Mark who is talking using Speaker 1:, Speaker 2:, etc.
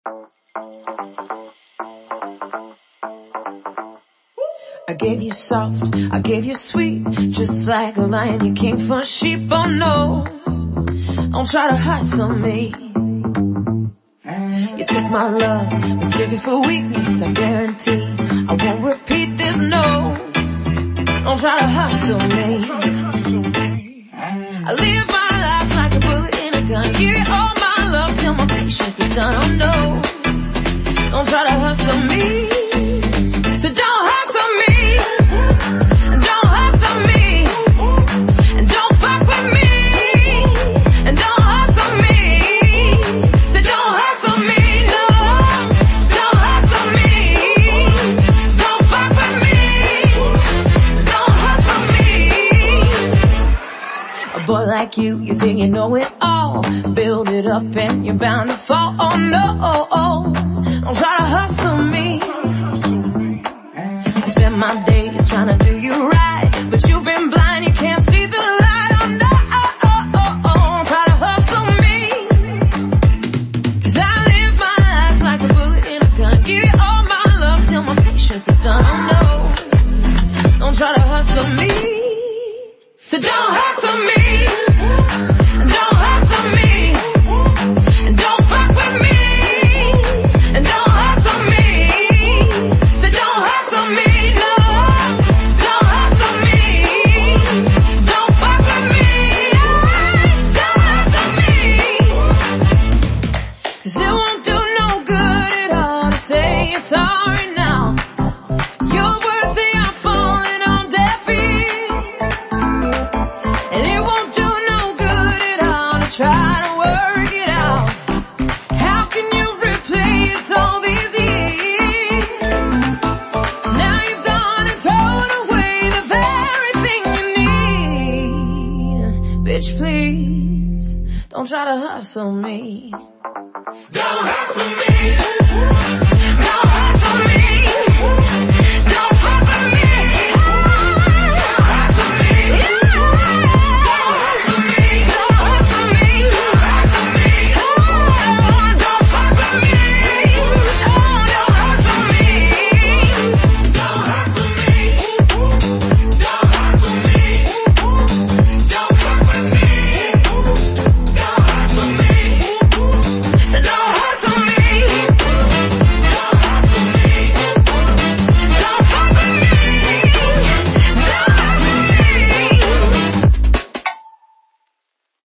Speaker 1: I gave you soft, I gave you sweet, just like a lion you came for sheep. Oh no, don't try to hustle me. You took my love, mistook it for weakness. I guarantee I won't repeat this. No, don't try to hustle me. I live my life like a bullet in a gun. Give you all my love till my patience is done. Oh no, don't try to hustle me. So don't hustle me. Don't hustle me. And don't fuck with me. And don't hustle me. So don't hustle me. No, don't hustle me. Don't fuck with me. Don't hustle me. A boy like you think you know it all. Build it up and you're bound to fall. Oh no, don't try to hustle me. I spend my days trying to do you right, but you've been blind, you can't see the light. Oh no, don't try to hustle me. 'Cause I live my life like a bullet in a gun. Give you all my love till my patience is done. Oh no, don't try to hustle me. So don't hustle me. Don't hustle me. And don't fuck with me. And don't hustle me. So don't hustle me. No, don't hustle me. Don't fuck with me. Don't hustle me. 'Cause it won't do no good at all to say you're sorry now. Your words, they are falling on deaf ears. And it won't do no good at all to try to work it out. How can you replace all these years? Now you've gone and thrown away the very thing you need. Bitch, please, don't try to hustle me. Don't hustle me.